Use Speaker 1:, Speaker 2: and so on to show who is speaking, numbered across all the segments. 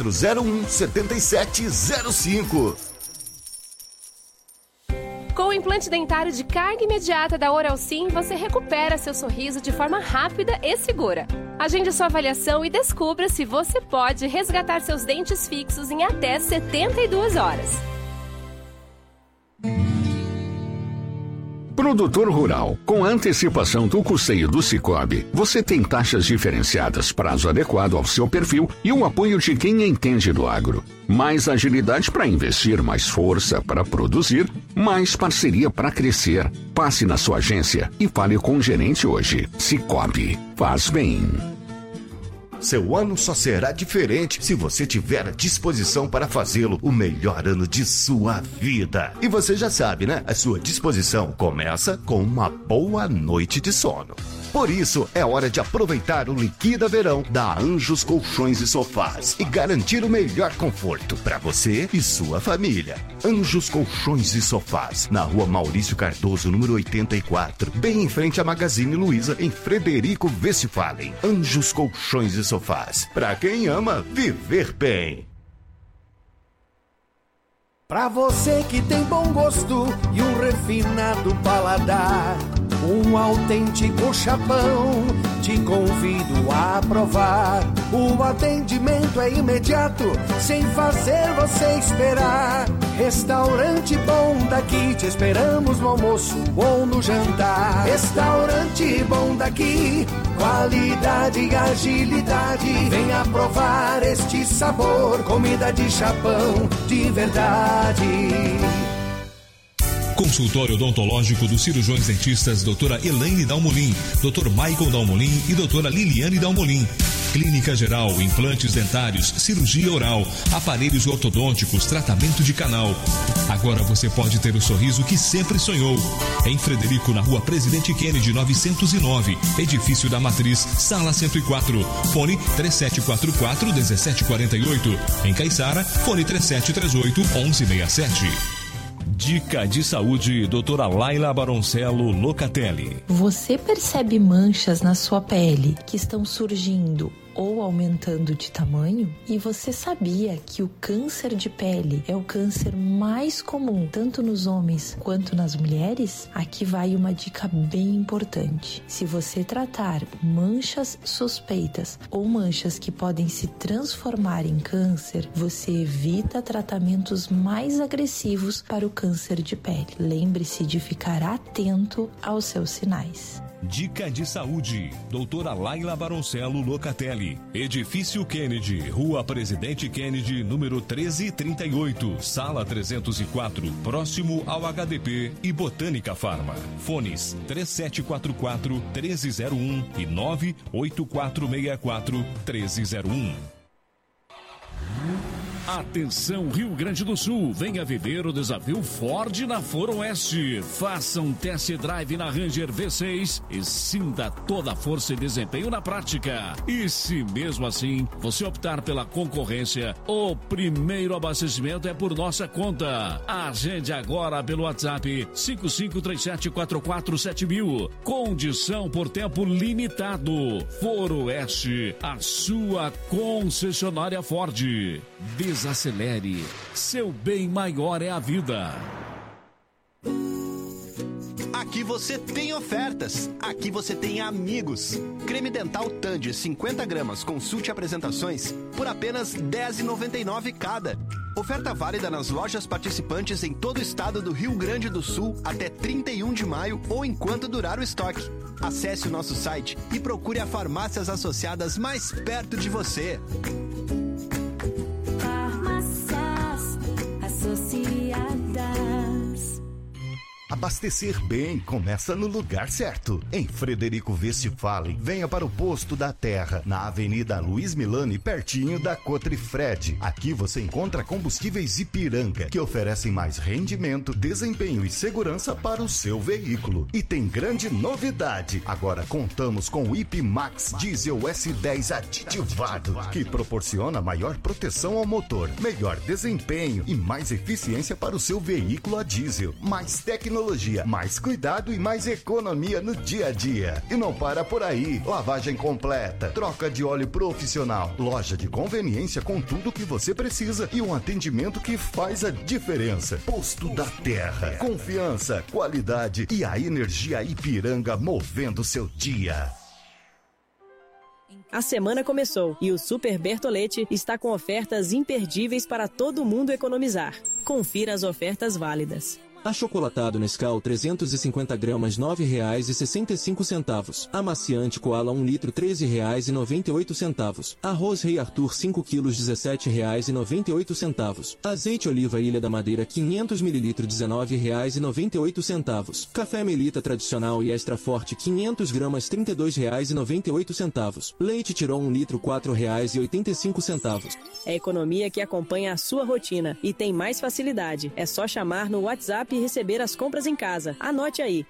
Speaker 1: 3401 7705.
Speaker 2: Com o implante dentário de carga imediata da Oral Sim, você recupera seu sorriso de forma rápida e segura. Agende sua avaliação e descubra se você pode resgatar seus dentes fixos em até 72 horas.
Speaker 3: Produtor rural, com a antecipação do custeio do Sicoob, você tem taxas diferenciadas, prazo adequado ao seu perfil e o apoio de quem entende do agro. Mais agilidade para investir, mais força para produzir, mais parceria para crescer. Passe na sua agência e fale com o gerente hoje. Sicoob, faz bem.
Speaker 1: Seu ano só será diferente se você tiver a disposição para fazê-lo o melhor ano de sua vida. E você já sabe, né? A sua disposição começa com uma boa noite de sono. Por isso, é hora de aproveitar o Liquida Verão da Anjos Colchões e Sofás e garantir o melhor conforto para você e sua família. Anjos Colchões e Sofás, na Rua Maurício Cardoso, número 84, bem em frente à Magazine Luiza, em Frederico Westphalen. Anjos Colchões e Sofás, para quem ama viver bem.
Speaker 4: Pra você que tem bom gosto e um refinado paladar, um autêntico chapão, te convido a provar. O atendimento é imediato, sem fazer você esperar. Restaurante Bom Daqui, te esperamos no almoço ou no jantar. Restaurante Bom Daqui, qualidade e agilidade. Venha provar este sabor, comida de chapão de verdade.
Speaker 5: Consultório odontológico dos cirurgiões dentistas Doutora Elaine Dalmolin, Dr. Michael Dalmolin e Doutora Liliane Dalmolin. Clínica geral, implantes dentários, cirurgia oral, aparelhos ortodônticos, tratamento de canal. Agora você pode ter o sorriso que sempre sonhou. Em Frederico, na Rua Presidente Kennedy, 909, Edifício da Matriz, Sala 104. Fone 3744-1748. Em Caiçara, fone 3738-1167. Dica de saúde, doutora Laila Baroncello Locatelli.
Speaker 6: Você percebe manchas na sua pele que estão surgindo ou aumentando de tamanho? E você sabia que o câncer de pele é o câncer mais comum, tanto nos homens quanto nas mulheres? Aqui vai uma dica bem importante. Se você tratar manchas suspeitas ou manchas que podem se transformar em câncer, você evita tratamentos mais agressivos para o câncer de pele. Lembre-se de ficar atento aos seus sinais.
Speaker 5: Dica de saúde, doutora Laila Baroncello Locatelli. Edifício Kennedy, Rua Presidente Kennedy, número 1338, Sala 304, próximo ao HDP e Botânica Pharma. Fones 3744-1301 e 98464-1301. Atenção Rio Grande do Sul, venha viver o desafio Ford na Foro Oeste. Faça um test drive na Ranger V6 e sinta toda a força e desempenho na prática. E se mesmo assim você optar pela concorrência, o primeiro abastecimento é por nossa conta. Agende agora pelo WhatsApp 5537447000. Condição por tempo limitado. Foro Oeste, a sua concessionária Ford. Desacelere. Seu bem maior é a vida.
Speaker 7: Aqui você tem ofertas. Aqui você tem amigos. Creme dental Tandy 50 gramas, consulte apresentações por apenas R$10,99 cada. Oferta válida nas lojas participantes em todo o estado do Rio Grande do Sul até 31 de maio ou enquanto durar o estoque. Acesse o nosso site e procure as farmácias associadas mais perto de você.
Speaker 1: Abastecer bem começa no lugar certo. Em Frederico Westphalen, venha para o Posto da Terra, na Avenida Luiz Milani, pertinho da Cotrifred. Aqui você encontra combustíveis Ipiranga, que oferecem mais rendimento, desempenho e segurança para o seu veículo. E tem grande novidade. Agora contamos com o IP Max Diesel S10 aditivado, que proporciona maior proteção ao motor, melhor desempenho e mais eficiência para o seu veículo a diesel. Mais tecnologia tecnologia, mais cuidado e mais economia no dia a dia. E não para por aí. Lavagem completa, troca de óleo profissional, loja de conveniência com tudo o que você precisa e um atendimento que faz a diferença. Posto da Terra. Confiança, qualidade e a energia Ipiranga movendo seu dia.
Speaker 8: A semana começou e o Super Bertolete está com ofertas imperdíveis para todo mundo economizar. Confira as ofertas válidas.
Speaker 9: Achocolatado Nescau 350 gramas R$ 9,65. Amaciante Koala 1 litro R$ 13,98. Arroz Rei Arthur 5 quilos R$ 17,98. Azeite Oliva Ilha da Madeira 500 ml R$ 19,98. Café Melita Tradicional e Extra Forte 500 gramas R$ 32,98. Leite Tirol 1 litro R$ 4,85.
Speaker 8: É economia que acompanha a sua rotina e tem mais facilidade. É só chamar no WhatsApp e receber as compras em casa. Anote aí,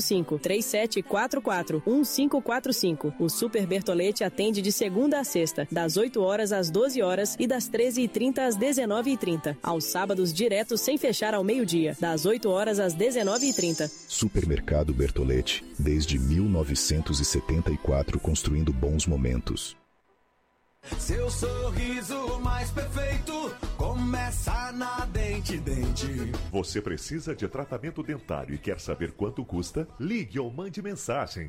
Speaker 8: 55-3744-1545. O Super Bertolete atende de segunda a sexta, das 8 horas às 12 horas e das 13h30 às 19h30. Aos sábados direto sem fechar ao meio-dia, das 8 horas às 19h30.
Speaker 10: Supermercado Bertolete, desde 1974, construindo bons momentos.
Speaker 4: Seu sorriso mais perfeito começa na Dente Dente.
Speaker 11: Você precisa de tratamento dentário e quer saber quanto custa? Ligue ou mande mensagem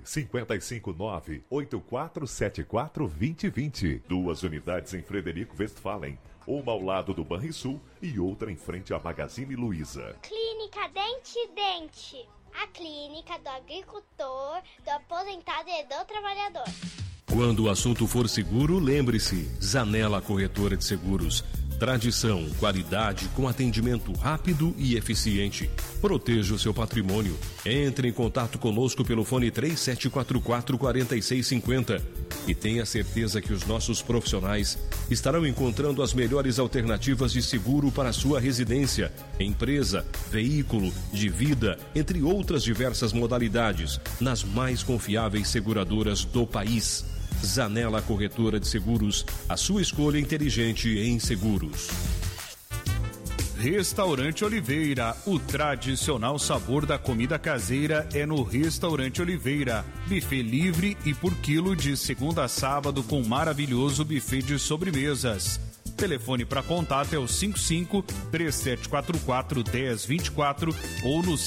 Speaker 11: 559-8474-2020. 2 unidades em Frederico Westphalen, uma ao lado do Banrisul e outra em frente à Magazine Luiza.
Speaker 12: Clínica Dente Dente, a clínica do agricultor, do aposentado e do trabalhador.
Speaker 13: Quando o assunto for seguro, lembre-se, Zanella Corretora de Seguros. Tradição, qualidade com atendimento rápido e eficiente. Proteja o seu patrimônio. Entre em contato conosco pelo fone 3744-4650 e tenha certeza que os nossos profissionais estarão encontrando as melhores alternativas de seguro para a sua residência, empresa, veículo, de vida, entre outras diversas modalidades, nas mais confiáveis seguradoras do país. Zanella Corretora de Seguros, a sua escolha inteligente em seguros.
Speaker 14: Restaurante Oliveira, o tradicional sabor da comida caseira é no Restaurante Oliveira. Buffet livre e por quilo de segunda a sábado com maravilhoso buffet de sobremesas. Telefone para contato é o 55-3744-1024 ou no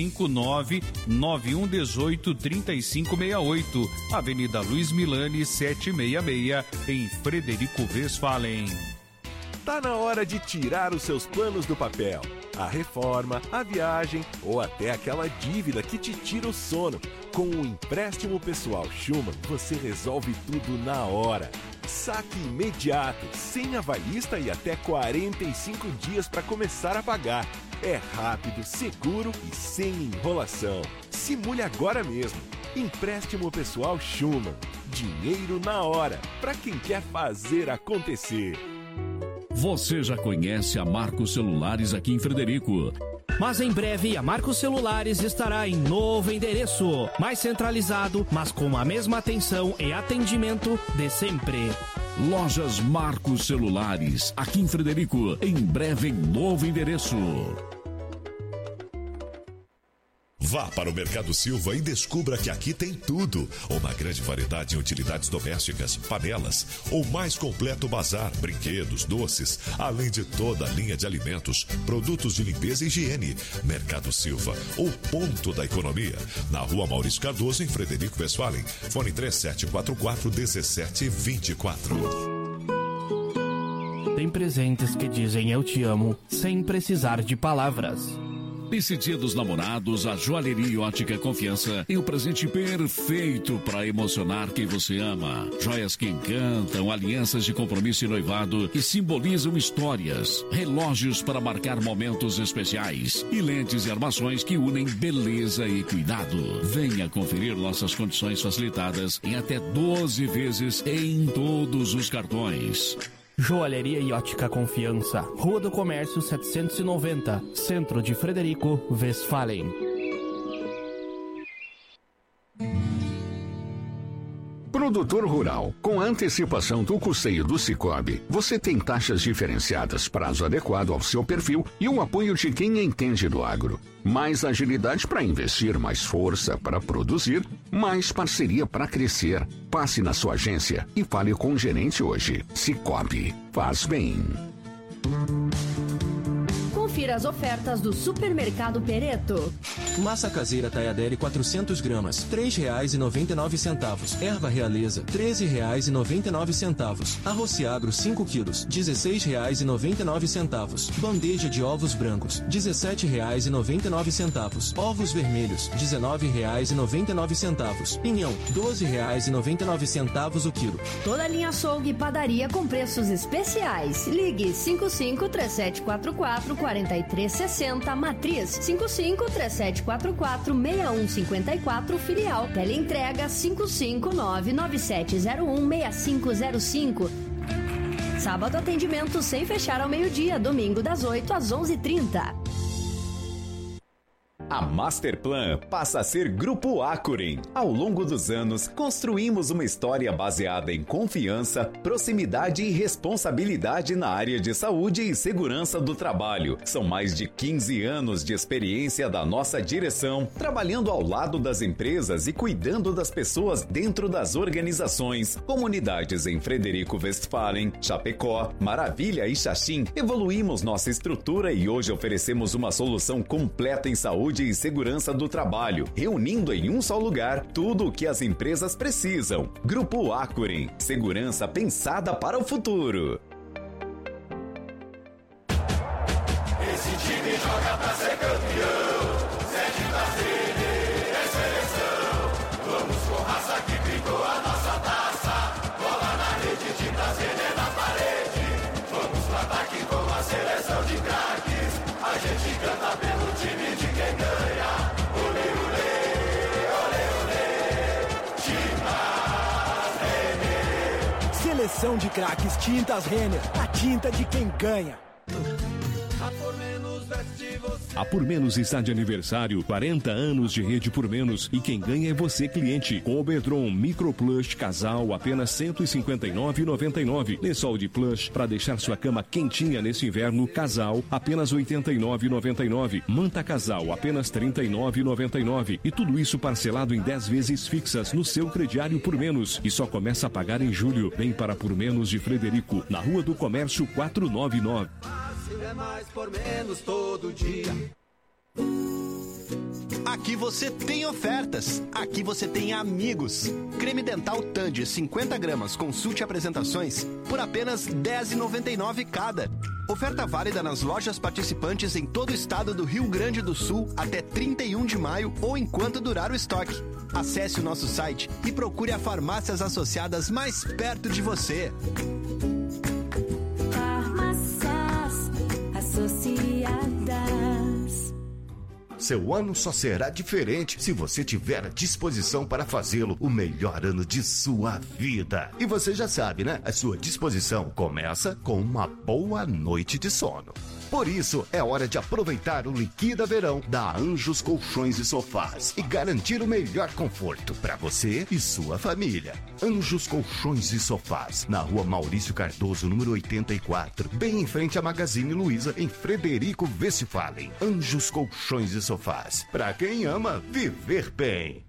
Speaker 14: 559-9118-3568. Avenida Luiz Milani, 766, em Frederico Westphalen.
Speaker 15: Tá na hora de tirar os seus planos do papel. A reforma, a viagem ou até aquela dívida que te tira o sono. Com o empréstimo pessoal Schumann, você resolve tudo na hora. Saque imediato, sem avalista e até 45 dias para começar a pagar. É rápido, seguro e sem enrolação. Simule agora mesmo. Empréstimo pessoal Schumann. Dinheiro na hora, para quem quer fazer acontecer.
Speaker 16: Você já conhece a Marcos Celulares aqui em Frederico. Mas em breve a Marcos Celulares estará em novo endereço, mais centralizado, mas com a mesma atenção e atendimento de sempre.
Speaker 3: Lojas Marcos Celulares, aqui em Frederico, em breve em novo endereço.
Speaker 5: Vá para o Mercado Silva e descubra que aqui tem tudo. Uma grande variedade em utilidades domésticas, panelas, o mais completo bazar, brinquedos, doces, além de toda a linha de alimentos, produtos de limpeza e higiene. Mercado Silva, o ponto da economia. Na Rua Maurício Cardoso, em Frederico Westphalen. Fone 3744-1724.
Speaker 17: Tem presentes que dizem eu te amo, sem precisar de palavras.
Speaker 3: Nesse Dia dos Namorados, a Joalheria Ótica Confiança é o presente perfeito para emocionar quem você ama. Joias que encantam, alianças de compromisso e noivado que simbolizam histórias, relógios para marcar momentos especiais e lentes e armações que unem beleza e cuidado. Venha conferir nossas condições facilitadas em até 12 vezes em todos os cartões.
Speaker 17: Joalheria e Ótica Confiança, Rua do Comércio 790, Centro de Frederico Westphalen.
Speaker 3: Produtor rural, com a antecipação do custeio do Sicoob, você tem taxas diferenciadas, prazo adequado ao seu perfil e o apoio de quem entende do agro. Mais agilidade para investir, mais força para produzir, mais parceria para crescer. Passe na sua agência e fale com o gerente hoje. Sicoob, faz bem.
Speaker 18: Confira as ofertas do Supermercado Pereto.
Speaker 9: Massa caseira Taiadere 400 gramas, R$ 3,99. Erva realeza, R$ 13,99. Arroz Ciagro 5 quilos, R$ 16,99. Bandeja de ovos brancos, R$ 17,99. Ovos vermelhos, R$ 19,99. Pinhão, R$ 12,99 o quilo.
Speaker 18: Toda a linha açougue e padaria com preços especiais. Ligue 55-3744-4360, Matriz 55-3744-6154, Filial. Teleentrega 55997016505. Sábado atendimento sem fechar ao meio-dia, domingo das 8 às 11h30.
Speaker 19: A Masterplan passa a ser Grupo Acuren. Ao longo dos anos, construímos uma história baseada em confiança, proximidade e responsabilidade na área de saúde e segurança do trabalho. São mais de 15 anos de experiência da nossa direção, trabalhando ao lado das empresas e cuidando das pessoas dentro das organizações. Comunidades em Frederico Westphalen, Chapecó, Maravilha e Xaxim. Evoluímos nossa estrutura e hoje oferecemos uma solução completa em saúde e segurança do trabalho, reunindo em um só lugar tudo o que as empresas precisam. Grupo Acuren, segurança pensada para o futuro.
Speaker 20: Esse time joga pra ser campeão, 7 da sede é seleção. Vamos com raça que gritou a nossa taça, bola na rede, de Brasília na parede. Vamos pro ataque com a seleção de craques, a gente canta pelo time de quem ganha. Olê, olê, olê, olê, Tintas Renner.
Speaker 4: Seleção de craques Tintas Renner, a tinta de quem ganha.
Speaker 13: A Por Menos está de aniversário, 40 anos de rede Por Menos, e quem ganha é você, cliente. Com o Bedron Micro Plush Casal, apenas R$ 159,99. Lençol de plush para deixar sua cama quentinha nesse inverno, Casal, apenas R$ 89,99. Manta Casal, apenas R$ 39,99. E tudo isso parcelado em 10 vezes fixas no seu crediário Por Menos. E só começa a pagar em julho. Vem para Por Menos de Frederico, na Rua do Comércio 499.
Speaker 7: É mais por menos todo dia. Aqui você tem ofertas. Aqui você tem amigos. Creme dental Tandy 50 gramas, consulte apresentações por apenas R$ 10,99 cada. Oferta válida nas lojas participantes em todo o estado do Rio Grande do Sul até 31 de maio ou enquanto durar o estoque. Acesse o nosso site e procure as farmácias associadas mais perto de você.
Speaker 18: Associadas.
Speaker 1: Seu ano só será diferente se você tiver a disposição para fazê-lo o melhor ano de sua vida. E você já sabe, né? A sua disposição começa com uma boa noite de sono. Por isso, é hora de aproveitar o Liquida Verão da Anjos Colchões e Sofás e garantir o melhor conforto para você e sua família. Anjos Colchões e Sofás, na Rua Maurício Cardoso, número 84, bem em frente à Magazine Luiza, em Frederico Westphalen. Anjos Colchões e Sofás, para quem ama viver bem.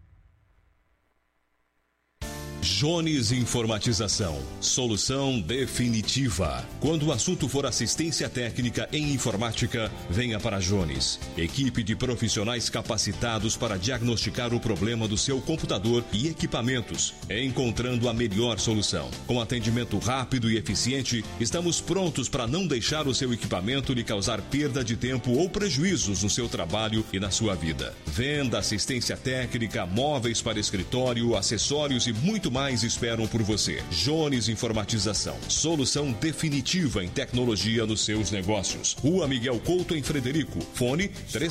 Speaker 5: Jones Informatização, solução definitiva. Quando o assunto for assistência técnica em informática, venha para Jones. Equipe de profissionais capacitados para diagnosticar o problema do seu computador e equipamentos, encontrando a melhor solução. Com atendimento rápido e eficiente, estamos prontos para não deixar o seu equipamento lhe causar perda de tempo ou prejuízos no seu trabalho e na sua vida. Venda, assistência técnica, móveis para escritório, acessórios e muito mais esperam por você. Jones Informatização, solução definitiva em tecnologia nos seus negócios. Rua Miguel Couto, em Frederico. Fone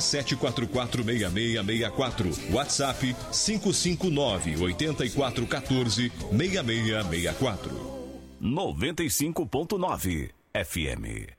Speaker 5: 37446664. WhatsApp 559-8414-6664.
Speaker 19: 95.9 FM.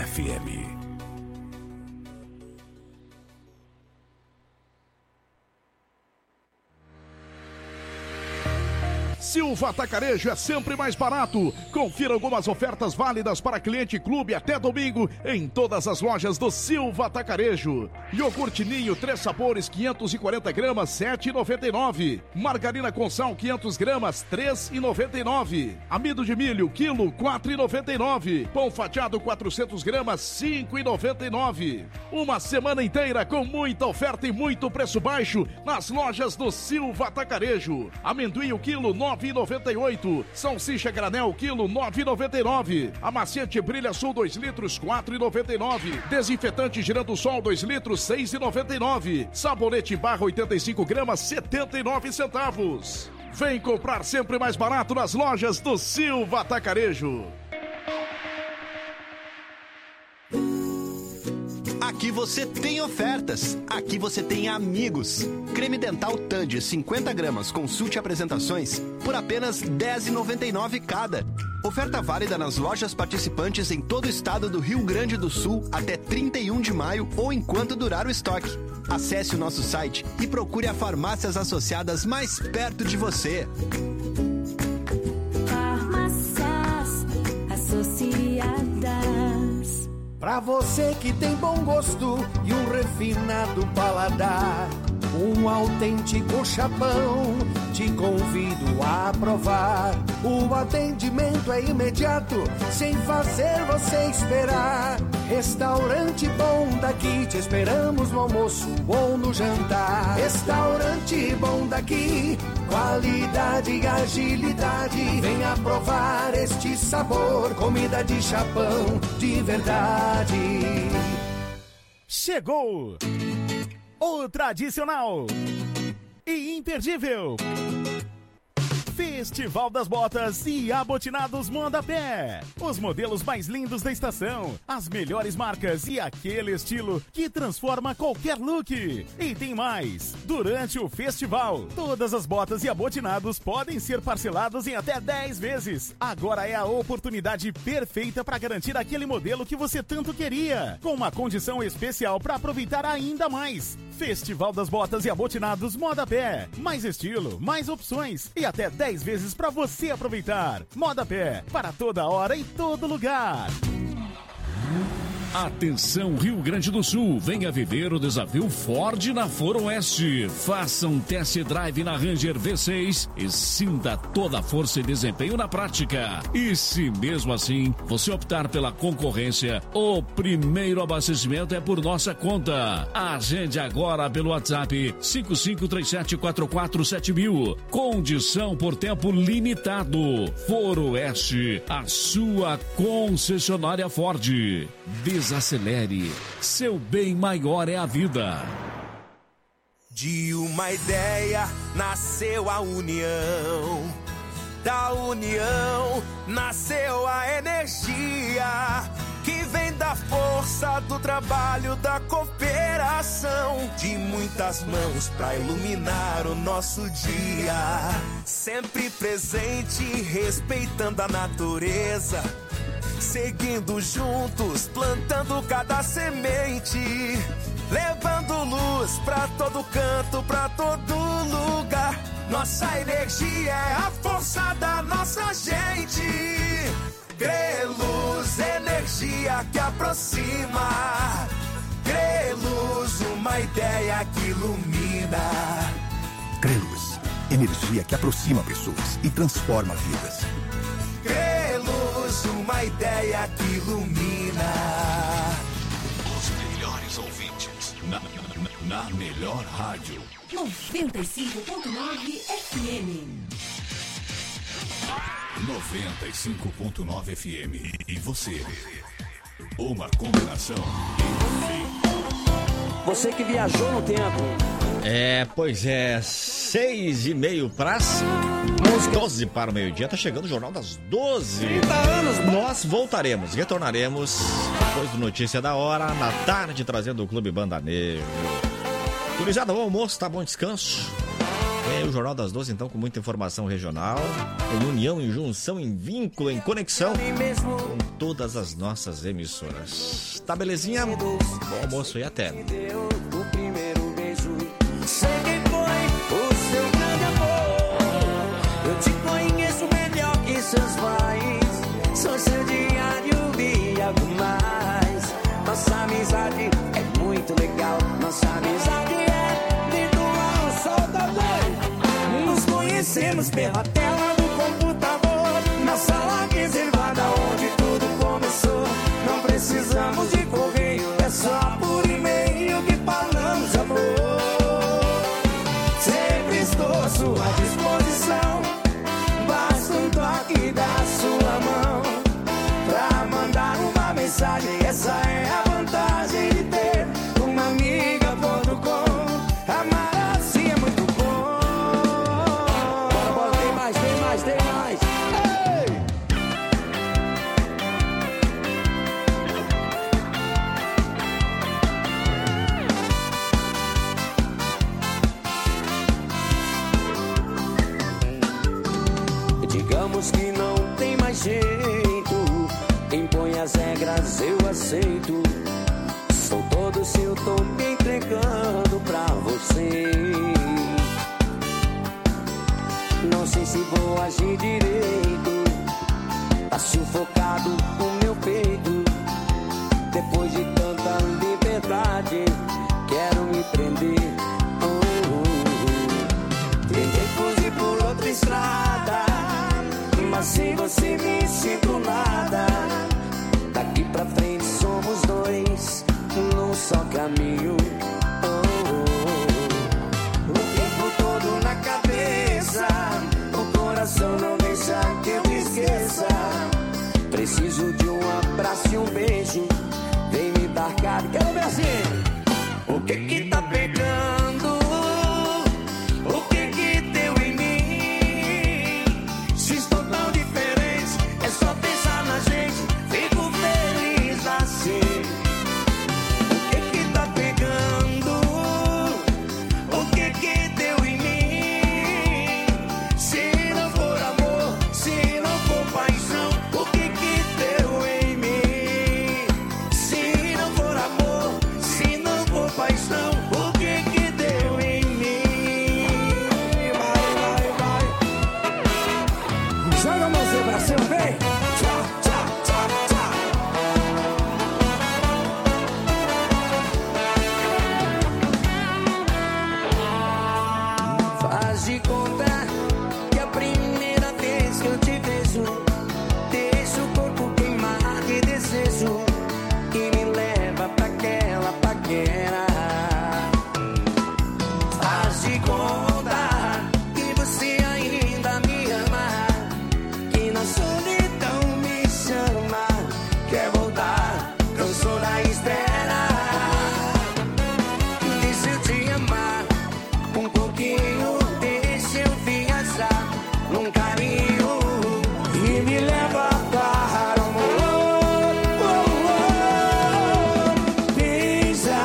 Speaker 21: FM.
Speaker 22: Silva Atacarejo é sempre mais barato. Confira algumas ofertas válidas para cliente clube até domingo em todas as lojas do Silva Atacarejo. Iogurte Ninho 3 sabores 540 gramas 7,99. Margarina com sal 500 gramas 3,99. Amido de milho quilo 4,99. Pão fatiado 400 gramas 5,99. Uma semana inteira com muita oferta e muito preço baixo nas lojas do Silva Atacarejo. Amendoim o quilo 9,98. Salsicha granel quilo 9,99. Amaciante Brilha Sul 2 litros 4,99. Desinfetante Girando Sol 2 litros 6,99. Sabonete Barra 85 gramas 79 centavos. Vem comprar sempre mais barato nas lojas do Silva Atacarejo.
Speaker 7: Aqui você tem ofertas, aqui você tem amigos. Creme dental Tandy 50 gramas, consulte apresentações por apenas R$10,99 cada. Oferta válida nas lojas participantes em todo o estado do Rio Grande do Sul até 31 de maio ou enquanto durar o estoque. Acesse o nosso site e procure as farmácias associadas mais perto de você.
Speaker 4: Farmácias Associadas. Pra você que tem bom gosto e um refinado paladar, um autêntico chapão, te convido a provar. O atendimento é imediato, sem fazer você esperar. Restaurante Bom Daqui, te esperamos no almoço ou no jantar. Restaurante Bom Daqui, qualidade e agilidade. Venha provar este sabor, comida de chapão de verdade.
Speaker 23: Chegou o tradicional e imperdível Festival das Botas e Abotinados Mondapé. Os modelos mais lindos da estação, as melhores marcas e aquele estilo que transforma qualquer look. E tem mais! Durante o festival, todas as botas e abotinados podem ser parcelados em até 10 vezes. Agora é a oportunidade perfeita para garantir aquele modelo que você tanto queria, com uma condição especial para aproveitar ainda mais. Festival das Botas e Abotinados Mondapé. Mais estilo, mais opções e até 10 vezes para você aproveitar. Mondapé, para toda hora e todo lugar.
Speaker 16: Atenção Rio Grande do Sul, venha viver o desafio Ford na Foro Oeste. Faça um test drive na Ranger V6 e sinta toda a força e desempenho na prática. E se mesmo assim você optar pela concorrência, o primeiro abastecimento é por nossa conta. Agende agora pelo WhatsApp 5537447000. Condição por tempo limitado. Foro Oeste, a sua concessionária Ford. Desacelere, seu bem maior é a vida.
Speaker 24: De uma ideia nasceu a união, da união nasceu a energia, que vem da força do trabalho, da cooperação, de muitas mãos pra iluminar o nosso dia. Sempre presente, respeitando a natureza, seguindo juntos, plantando cada semente, levando luz pra todo canto, pra todo lugar. Nossa energia é a força da nossa gente. Greluz, energia que aproxima. Greluz, uma ideia que ilumina.
Speaker 25: Greluz, energia que aproxima pessoas e transforma vidas.
Speaker 24: Greluz, uma ideia que ilumina.
Speaker 21: Os melhores ouvintes na melhor rádio.
Speaker 18: 95.9 FM.
Speaker 21: 95.9 FM. E você? Uma combinação.
Speaker 26: Você que viajou no tempo.
Speaker 27: Pois é, 6:30 pras 12 para o meio-dia. Tá chegando o Jornal das 12.
Speaker 26: 30 anos.
Speaker 27: Nós voltaremos, retornaremos depois do Notícia da Hora, na tarde, trazendo o Clube Banda Negra. Gurizada, bom almoço, tá bom descanso. É o Jornal das 12, então, com muita informação regional, em união, em junção, em vínculo, em conexão com todas as nossas emissoras. Tá belezinha? Bom almoço e até.
Speaker 24: O primeiro beijo, sei quem foi o seu grande amor. Eu te conheço melhor que seus pais. Sou seu diário e algo mais. Nossa amizade é muito legal. Nossa amizade é virtual, soltador. Nos conhecemos pela tela do computador. Na sala reservada onde tudo começou. Não precisamos de correio, é só por e-mail que falamos de amor. Sempre estou à sua disposição. Basta um toque da sua mão pra mandar uma mensagem. Essa é a vantagem de ter uma amiga.com. Amar assim é muito bom. Bora, tem mais, tem mais, tem mais. Ei! Digamos que não tem mais jeito, impõe as regras, eu aceito. Sou todo seu, tô me entregando pra você. Não sei se vou agir direito, tá sufocado o meu peito. Depois de tanta liberdade, quero me prender. Tentei fugir por outra estrada, mas sem você me sinto nada. Daqui pra frente somos dois, num só caminho. O tempo todo na cabeça, o coração não deixa que eu esqueça. Preciso de um abraço e um beijo, vem me dar cara. Quero ver assim. O que tá pegando? O que deu em mim? Se estou tão diferente, é só pensar na gente. Fico feliz assim. O que tá pegando? O que deu em mim? Se não for amor, se não for paixão, o que deu em mim? Se não for amor, se não for paixão, o que deu em mim? Vai, vai, vai. Joga a mãozinha pra cima, vem. Tchau, tchau, tchau, tchau. Faz de conta que a primeira vez que eu te vejo, deixa o corpo queimar de desejo e me leva pra aquela paquera. Faz de conta que você ainda me ama, que na solidão me chama, quer voltar, cansou da espera. Deixa eu te amar um pouquinho, deixa eu viajar num carinho e me leva para o amor. Beija,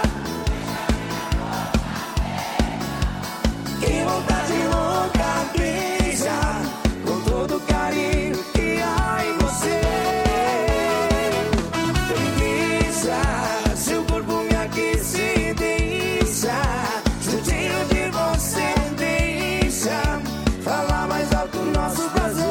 Speaker 24: que vontade louca, beija com todo carinho que há em você. Beija, seu corpo me aquece e deixa, juntinho de você, deixa falar mais alto o nosso prazer.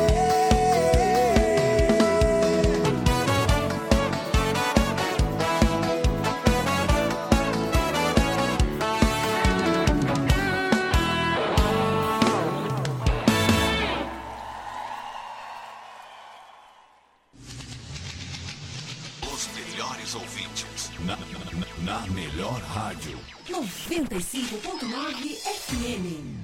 Speaker 21: Os melhores ouvintes. Na melhor rádio.
Speaker 2: 95.9 FM.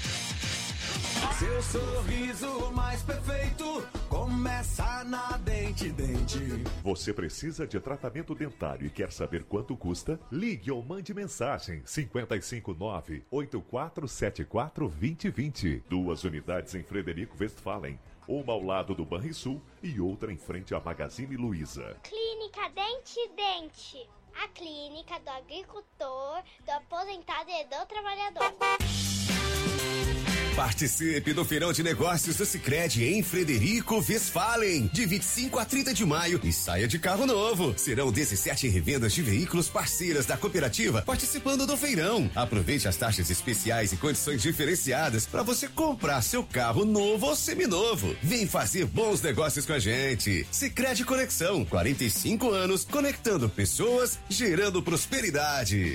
Speaker 24: Seu sorriso mais perfeito começa na Dente.
Speaker 6: Você precisa de tratamento dentário e quer saber quanto custa? Ligue ou mande mensagem 559-8474-2020. 2 unidades em Frederico Westphalen, uma ao lado do Banrisul e outra em frente à Magazine Luiza.
Speaker 8: Clínica Dente. A clínica do agricultor, do aposentado e do trabalhador.
Speaker 2: Participe do Feirão de Negócios do Sicredi em Frederico Westphalen, de 25 a 30 de maio, e saia de carro novo. Serão 17 revendas de veículos parceiras da cooperativa participando do feirão. Aproveite as taxas especiais e condições diferenciadas para você comprar seu carro novo ou seminovo. Vem fazer bons negócios com a gente. Sicredi Conexão, 45 anos, conectando pessoas, gerando prosperidade.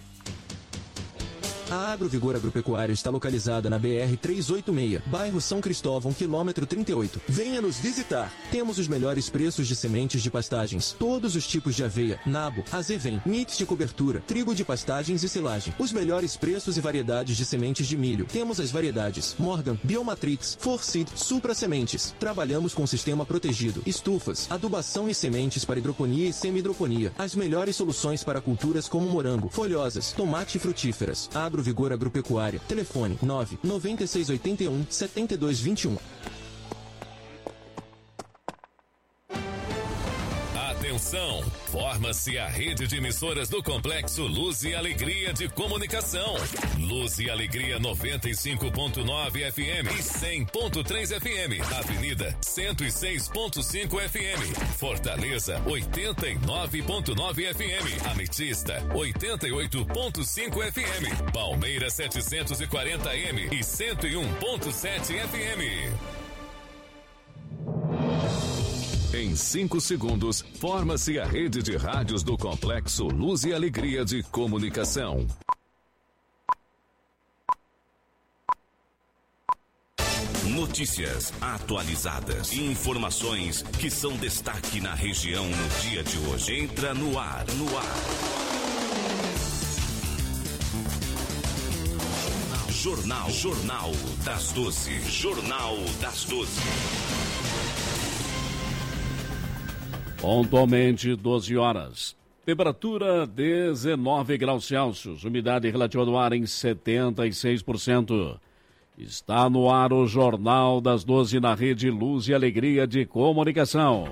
Speaker 9: A Agrovigor Agropecuária está localizada na BR-386, bairro São Cristóvão, quilômetro 38. Venha nos visitar. Temos os melhores preços de sementes de pastagens, todos os tipos de aveia, nabo, azevém, mix de cobertura, trigo de pastagens e silagem. Os melhores preços e variedades de sementes de milho. Temos as variedades Morgan, Biomatrix, Forseed, Supra Sementes. Trabalhamos com sistema protegido, estufas, adubação e sementes para hidroponia e semi-hidroponia. As melhores soluções para culturas como morango, folhosas, tomate e frutíferas. Agrovigor Agropecuária. Telefone 99681 7221.
Speaker 10: Atenção! Forma-se a rede de emissoras do Complexo Luz e Alegria de Comunicação. Luz e Alegria 95.9 FM e 100.3 FM. Avenida 106.5 FM. Fortaleza 89.9 FM. Ametista 88.5 FM. Palmeiras 740M e 101.7 FM.
Speaker 21: Em 5 segundos, forma-se a rede de rádios do Complexo Luz e Alegria de Comunicação.
Speaker 11: Notícias atualizadas. Informações que são destaque na região no dia de hoje. Entra no ar. Jornal das 12. Jornal das 12.
Speaker 12: Pontualmente 12 horas. Temperatura 19 graus Celsius. Umidade relativa do ar em 76%. Está no ar o Jornal das 12 na Rede Luz e Alegria de Comunicação.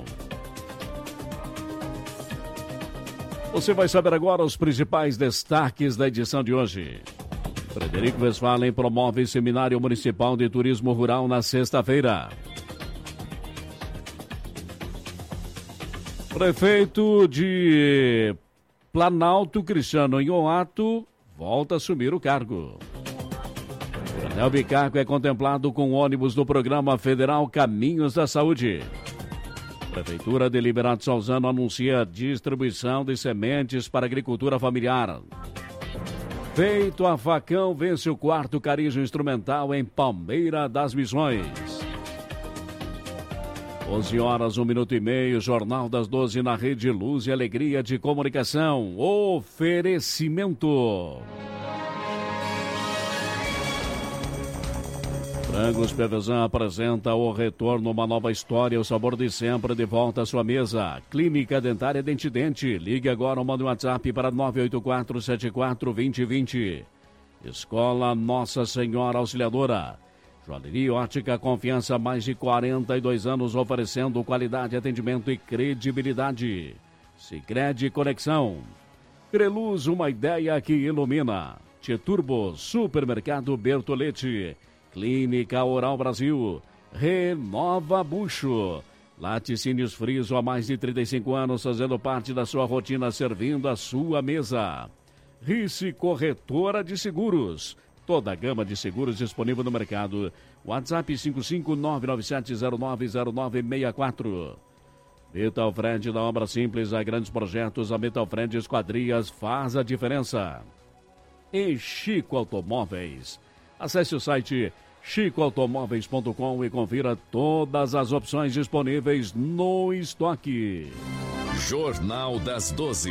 Speaker 12: Você vai saber agora os principais destaques da edição de hoje. Frederico Westphalen promove Seminário Municipal de Turismo Rural na sexta-feira. Prefeito de Planalto, Cristiano Ioato, volta a assumir o cargo. Coronel Bicaco é contemplado com ônibus do Programa Federal Caminhos da Saúde. Prefeitura de Liberato Salzano anuncia distribuição de sementes para agricultura familiar. Feito a facão, vence o 4º Carijo Instrumental em Palmeira das Missões. 12 horas, 1 minuto e meio, Jornal das 12 na Rede Luz e Alegria de Comunicação. Oferecimento. Frangos Pevezan apresenta o retorno, uma nova história, o sabor de sempre de volta à sua mesa. Clínica Dentária Dentidente. Ligue agora ou mande um WhatsApp para 984-74-2020. Escola Nossa Senhora Auxiliadora. Joalheria Ótica Confiança, mais de 42 anos oferecendo qualidade, atendimento e credibilidade. Sicredi Conexão. Creluz, uma ideia que ilumina. Tieturbo, Supermercado Bertolete. Clínica Oral Brasil. Renova Bucho. Laticínios Friso há mais de 35 anos, fazendo parte da sua rotina, servindo a sua mesa. Rice Corretora de Seguros. Toda a gama de seguros disponível no mercado. WhatsApp 55997090964. Metalfred, da obra simples a grandes projetos, a Metalfred Esquadrias faz a diferença. E Chico Automóveis. Acesse o site chicoautomóveis.com e confira todas as opções disponíveis no estoque.
Speaker 21: Jornal das 12.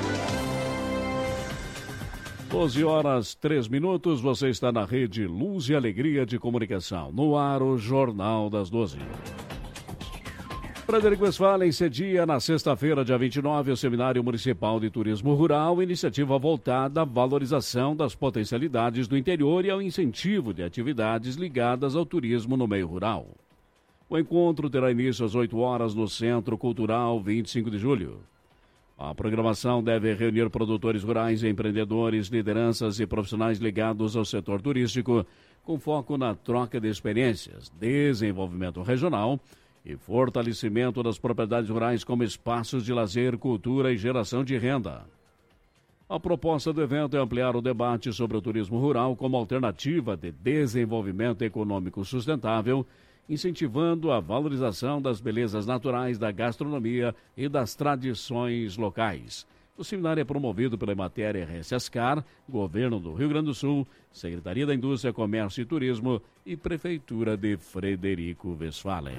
Speaker 12: 12 horas, 3 minutos, você está na Rede Luz e Alegria de Comunicação. No ar, o Jornal das 12. Frederico Westphalen cedia na sexta-feira, dia 29, o Seminário Municipal de Turismo Rural, iniciativa voltada à valorização das potencialidades do interior e ao incentivo de atividades ligadas ao turismo no meio rural. O encontro terá início às 8 horas no Centro Cultural 25 de Julho. A programação deve reunir produtores rurais, empreendedores, lideranças e profissionais ligados ao setor turístico, com foco na troca de experiências, desenvolvimento regional e fortalecimento das propriedades rurais como espaços de lazer, cultura e geração de renda. A proposta do evento é ampliar o debate sobre o turismo rural como alternativa de desenvolvimento econômico sustentável, incentivando a valorização das belezas naturais, da gastronomia e das tradições locais. O seminário é promovido pela Emater RS Ascar, Governo do Rio Grande do Sul, Secretaria da Indústria, Comércio e Turismo e Prefeitura de Frederico Westphalen.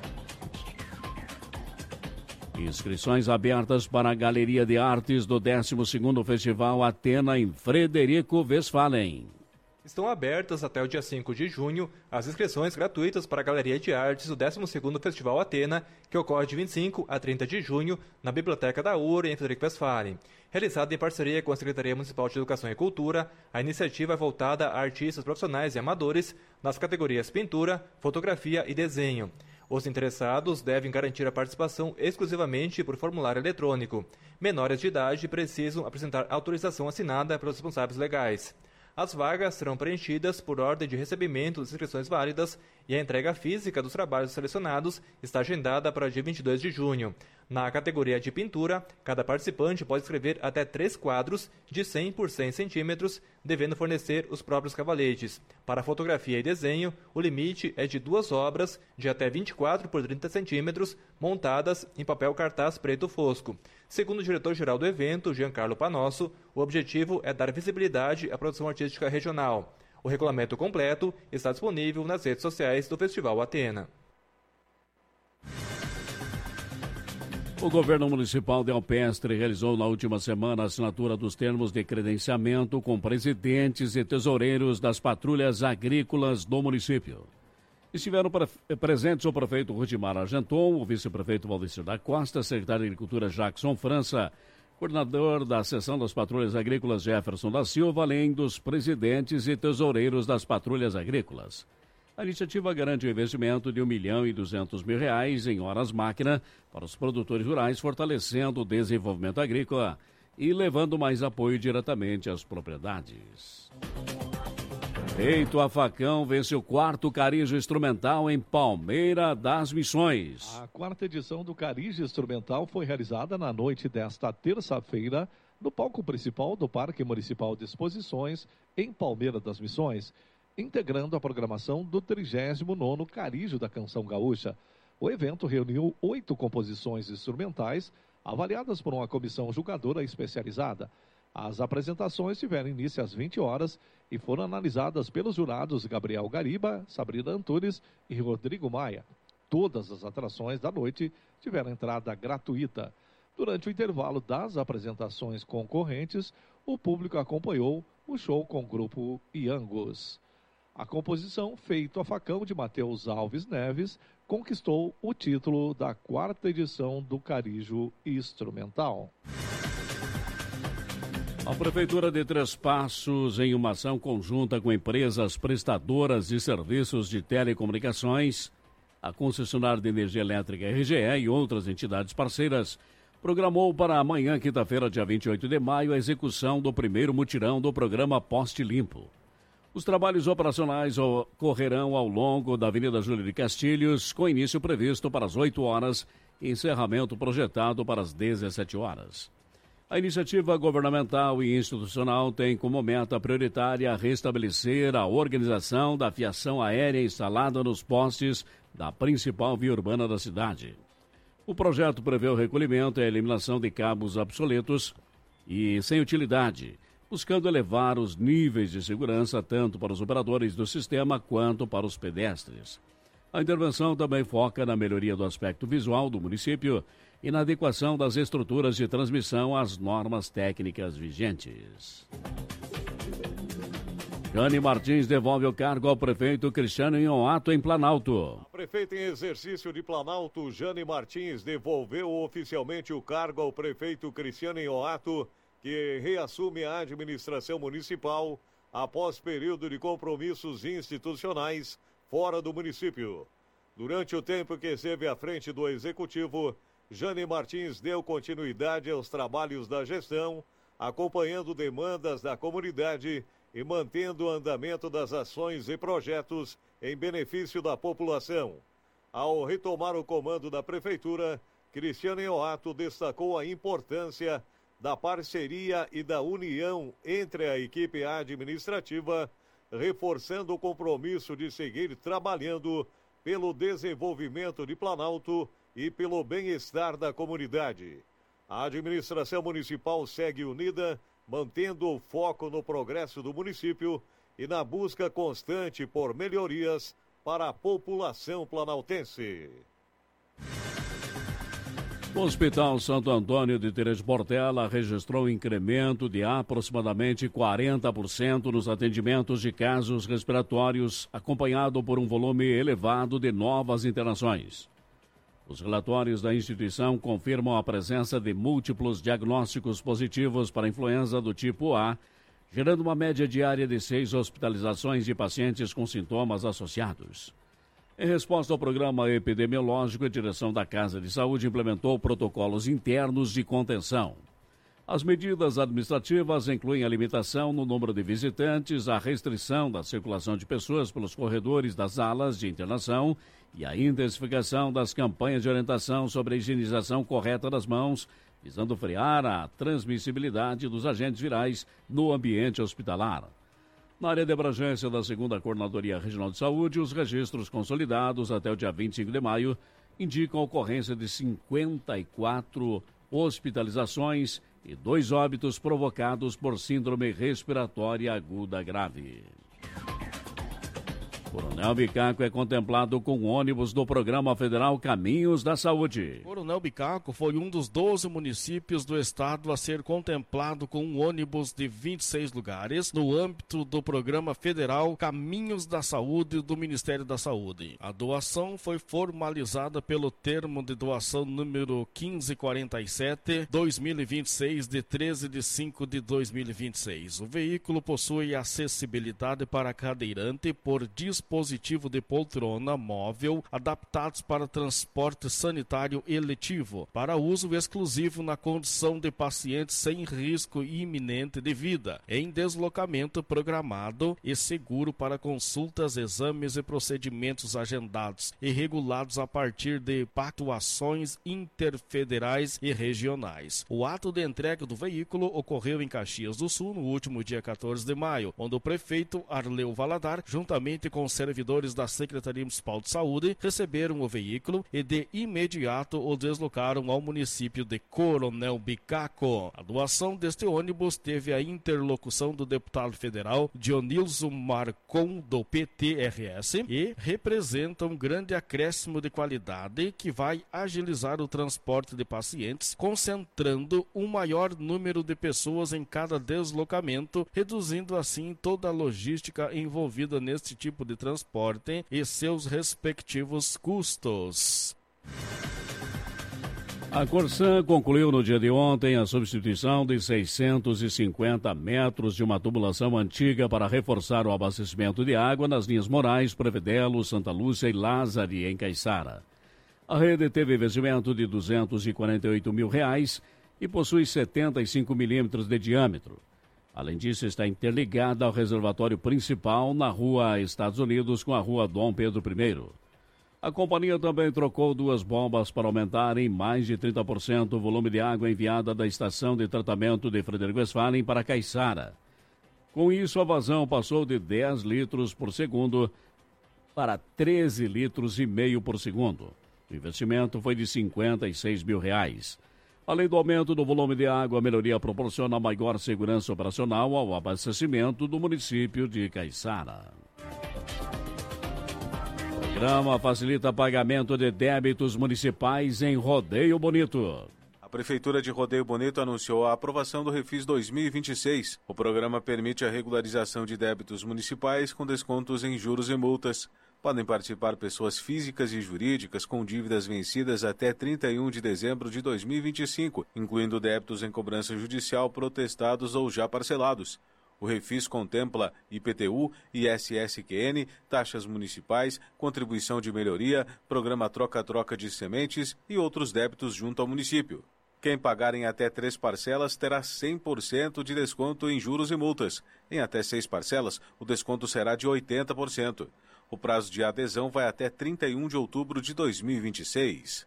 Speaker 12: Inscrições abertas para a Galeria de Artes do 12º Festival Atena em Frederico Westphalen.
Speaker 1: Estão abertas até o dia 5 de junho as inscrições gratuitas para a Galeria de Artes do 12º Festival Atena, que ocorre de 25 a 30 de junho na Biblioteca da URI, em Frederico Westphalen. Realizada em parceria com a Secretaria Municipal de Educação e Cultura, a iniciativa é voltada a artistas profissionais e amadores nas categorias pintura, fotografia e desenho. Os interessados devem garantir a participação exclusivamente por formulário eletrônico. Menores de idade precisam apresentar autorização assinada pelos responsáveis legais. As vagas serão preenchidas por ordem de recebimento das inscrições válidas e a entrega física dos trabalhos selecionados está agendada para o dia 22 de junho. Na categoria de pintura, cada participante pode escrever até 3 quadros de 100 por 100 centímetros, devendo fornecer os próprios cavaletes. Para fotografia e desenho, o limite é de 2 obras de até 24 por 30 centímetros, montadas em papel cartaz preto fosco. Segundo o diretor-geral do evento, Giancarlo Panosso, o objetivo é dar visibilidade à produção artística regional. O regulamento completo está disponível nas redes sociais do Festival Atena.
Speaker 12: O governo municipal de Alpestre realizou na última semana a assinatura dos termos de credenciamento com presidentes e tesoureiros das patrulhas agrícolas do município. Estiveram presentes o prefeito Rudimar Argenton, o vice-prefeito Valdecir da Costa, secretário de Agricultura Jackson França, coordenador da seção das patrulhas agrícolas Jefferson da Silva, além dos presidentes e tesoureiros das patrulhas agrícolas. A iniciativa garante o investimento de R$ 1.200.000 em horas-máquina para os produtores rurais, fortalecendo o desenvolvimento agrícola e levando mais apoio diretamente às propriedades. Feito a facão, vence o 4º Carijo Instrumental em Palmeira das Missões.
Speaker 3: A 4ª edição do Carijo Instrumental foi realizada na noite desta terça-feira no palco principal do Parque Municipal de Exposições em Palmeira das Missões, integrando a programação do 39º Carijo da Canção Gaúcha. O evento reuniu 8 composições instrumentais, avaliadas por uma comissão julgadora especializada. As apresentações tiveram início às 20 horas e foram analisadas pelos jurados Gabriel Gariba, Sabrina Antunes e Rodrigo Maia. Todas as atrações da noite tiveram entrada gratuita. Durante o intervalo das apresentações concorrentes, o público acompanhou o show com o grupo Iangos. A composição, Feito a Facão, de Matheus Alves Neves, conquistou o título da 4ª edição do Carijo Instrumental.
Speaker 12: A Prefeitura de Três Passos, em uma ação conjunta com empresas prestadoras de serviços de telecomunicações, a concessionária de energia elétrica RGE e outras entidades parceiras, programou para amanhã, quinta-feira, dia 28 de maio, a execução do primeiro mutirão do programa Poste Limpo. Os trabalhos operacionais ocorrerão ao longo da Avenida Júlio de Castilhos, com início previsto para as 8 horas e encerramento projetado para as 17 horas. A iniciativa governamental e institucional tem como meta prioritária restabelecer a organização da fiação aérea instalada nos postes da principal via urbana da cidade. O projeto prevê o recolhimento e a eliminação de cabos obsoletos e sem utilidade, buscando elevar os níveis de segurança tanto para os operadores do sistema quanto para os pedestres. A intervenção também foca na melhoria do aspecto visual do município e na adequação das estruturas de transmissão às normas técnicas vigentes. Jane Martins devolve o cargo ao prefeito Cristiano Ioato em Planalto.
Speaker 13: A prefeita em exercício de Planalto, Jane Martins, devolveu oficialmente o cargo ao prefeito Cristiano Ioato, que reassume a administração municipal após período de compromissos institucionais fora do município. Durante o tempo que esteve à frente do Executivo, Jane Martins deu continuidade aos trabalhos da gestão, acompanhando demandas da comunidade e mantendo o andamento das ações e projetos em benefício da população. Ao retomar o comando da Prefeitura, Cristiano Ioato destacou a importância da parceria e da união entre a equipe administrativa, reforçando o compromisso de seguir trabalhando pelo desenvolvimento de Planalto e pelo bem-estar da comunidade. A administração municipal segue unida, mantendo o foco no progresso do município e na busca constante por melhorias para a população planaltense.
Speaker 12: O Hospital Santo Antônio de Teresa Portela registrou um incremento de aproximadamente 40% nos atendimentos de casos respiratórios, acompanhado por um volume elevado de novas internações. Os relatórios da instituição confirmam a presença de múltiplos diagnósticos positivos para influenza do tipo A, gerando uma média diária de 6 hospitalizações de pacientes com sintomas associados. Em resposta ao programa epidemiológico, a direção da Casa de Saúde implementou protocolos internos de contenção. As medidas administrativas incluem a limitação no número de visitantes, a restrição da circulação de pessoas pelos corredores das alas de internação e a intensificação das campanhas de orientação sobre a higienização correta das mãos, visando frear a transmissibilidade dos agentes virais no ambiente hospitalar. Na área de abrangência da 2ª Coordenadoria Regional de Saúde, os registros consolidados até o dia 25 de maio indicam a ocorrência de 54 hospitalizações e 2 óbitos provocados por síndrome respiratória aguda grave. Coronel Bicaco é contemplado com ônibus do Programa Federal Caminhos da Saúde.
Speaker 5: Coronel Bicaco foi um dos 12 municípios do estado a ser contemplado com um ônibus de 26 lugares no âmbito do Programa Federal Caminhos da Saúde do Ministério da Saúde. A doação foi formalizada pelo termo de doação número 1547-2026 de 13 de 5 de 2026. O veículo possui acessibilidade para cadeirante por dispositivo de poltrona móvel adaptados para transporte sanitário eletivo, para uso exclusivo na condição de pacientes sem risco iminente de vida, em deslocamento programado e seguro para consultas, exames e procedimentos agendados e regulados a partir de pactuações interfederais e regionais. O ato de entrega do veículo ocorreu em Caxias do Sul no último dia 14 de maio, onde o prefeito Arleu Valadar, juntamente com servidores da Secretaria Municipal de Saúde, receberam o veículo e de imediato o deslocaram ao município de Coronel Bicaco. A doação deste ônibus teve a interlocução do deputado federal Dionilson Marcon, do PT-RS, e representa um grande acréscimo de qualidade que vai agilizar o transporte de pacientes, concentrando um maior número de pessoas em cada deslocamento, reduzindo assim toda a logística envolvida neste tipo de transporte e seus respectivos custos.
Speaker 12: A Corsan concluiu no dia de ontem a substituição de 650 metros de uma tubulação antiga para reforçar o abastecimento de água nas linhas Moraes, Prevedelo, Santa Lúcia e Lázaro, em Caiçara. A rede teve investimento de R$ 248 mil e possui 75 milímetros de diâmetro. Além disso, está interligada ao reservatório principal na Rua Estados Unidos com a Rua Dom Pedro I. A companhia também trocou 2 bombas para aumentar em mais de 30% o volume de água enviada da estação de tratamento de Frederico Westphalen para Caiçara. Com isso, a vazão passou de 10 litros por segundo para 13 litros e meio por segundo. O investimento foi de R$ 56 mil. Além do aumento do volume de água, a melhoria proporciona maior segurança operacional ao abastecimento do município de Caiçara. O programa facilita pagamento de débitos municipais em Rodeio Bonito.
Speaker 14: A Prefeitura de Rodeio Bonito anunciou a aprovação do Refis 2026. O programa permite a regularização de débitos municipais com descontos em juros e multas. Podem participar pessoas físicas e jurídicas com dívidas vencidas até 31 de dezembro de 2025, incluindo débitos em cobrança judicial protestados ou já parcelados. O Refis contempla IPTU, ISSQN, taxas municipais, contribuição de melhoria, programa troca-troca de sementes e outros débitos junto ao município. Quem pagar em até 3 parcelas terá 100% de desconto em juros e multas. Em até 6 parcelas, o desconto será de 80%. O prazo de adesão vai até 31 de outubro de 2026.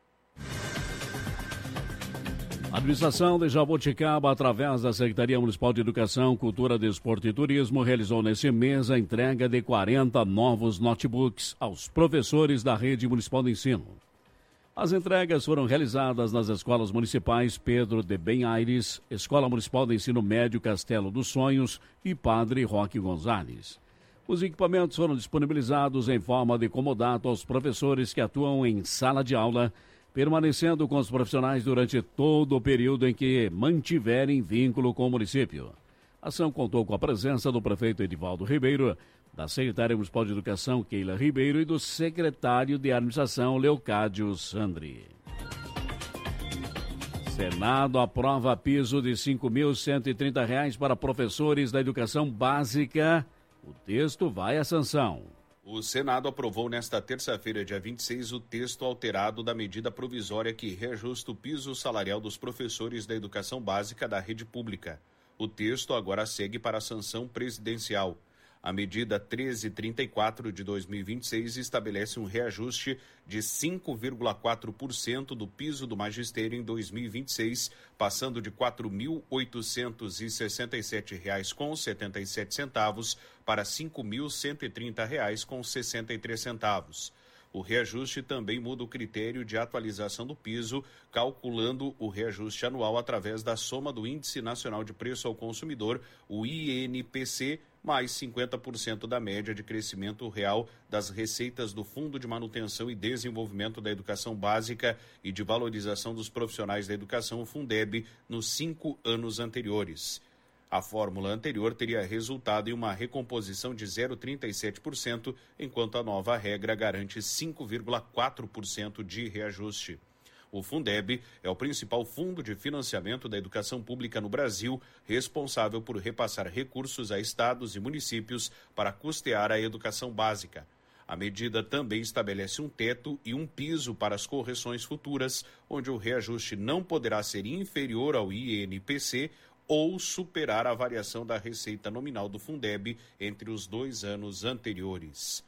Speaker 12: A administração de Jaboticaba, através da Secretaria Municipal de Educação, Cultura, Desporto e Turismo, realizou nesse mês a entrega de 40 novos notebooks aos professores da Rede Municipal de Ensino. As entregas foram realizadas nas escolas municipais Pedro de Ben Aires, Escola Municipal de Ensino Médio Castelo dos Sonhos e Padre Roque Gonzalez. Os equipamentos foram disponibilizados em forma de comodato aos professores que atuam em sala de aula, permanecendo com os profissionais durante todo o período em que mantiverem vínculo com o município. A ação contou com a presença do prefeito Edivaldo Ribeiro, da secretária municipal de Educação Keila Ribeiro e do secretário de Administração Leocádio Sandri. Senado aprova piso de R$ 5.130 para professores da educação básica. O texto vai à sanção.
Speaker 4: O Senado aprovou nesta terça-feira, dia 26, o texto alterado da medida provisória que reajusta o piso salarial dos professores da educação básica da rede pública. O texto agora segue para a sanção presidencial. A medida 1334 de 2026 estabelece um reajuste de 5,4% do piso do magistério em 2026, passando de R$ 4.867,77 para R$ 5.130,63. O reajuste também muda o critério de atualização do piso, calculando o reajuste anual através da soma do Índice Nacional de Preço ao Consumidor, o INPC, mais 50% da média de crescimento real das receitas do Fundo de Manutenção e Desenvolvimento da Educação Básica e de Valorização dos Profissionais da Educação, Fundeb, nos 5 anos anteriores. A fórmula anterior teria resultado em uma recomposição de 0,37%, enquanto a nova regra garante 5,4% de reajuste. O Fundeb é o principal fundo de financiamento da educação pública no Brasil, responsável por repassar recursos a estados e municípios para custear a educação básica. A medida também estabelece um teto e um piso para as correções futuras, onde o reajuste não poderá ser inferior ao INPC ou superar a variação da receita nominal do Fundeb entre os 2 anos anteriores.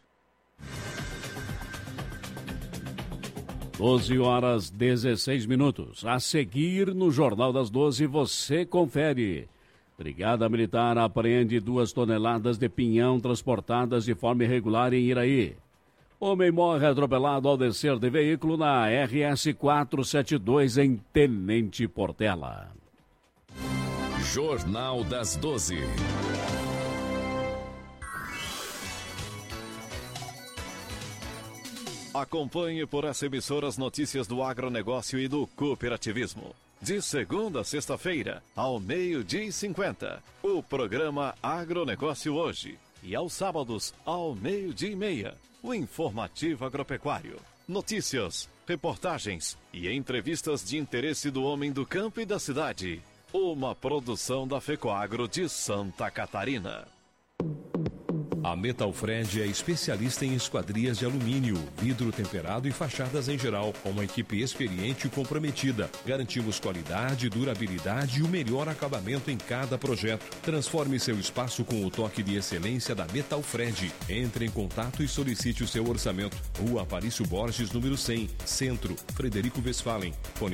Speaker 12: 12h16. A seguir, no Jornal das 12, você confere. Brigada Militar apreende 2 toneladas de pinhão transportadas de forma irregular em Iraí. Homem morre atropelado ao descer de veículo na RS 472 em Tenente Portela.
Speaker 21: Jornal das 12.
Speaker 7: Acompanhe por essa emissora as notícias do agronegócio e do cooperativismo. De segunda a sexta-feira, ao 12h50, o programa Agronegócio Hoje. E aos sábados, ao 12h30, o Informativo Agropecuário. Notícias, reportagens e entrevistas de interesse do homem do campo e da cidade. Uma produção da FECOAGRO de Santa Catarina.
Speaker 15: A Metalfred é especialista em esquadrias de alumínio, vidro temperado e fachadas em geral, com uma equipe experiente e comprometida. Garantimos qualidade, durabilidade e o melhor acabamento em cada projeto. Transforme seu espaço com o toque de excelência da Metalfred. Entre em contato e solicite o seu orçamento. Rua Aparício Borges, número 100, Centro, Frederico Westphalen. Fone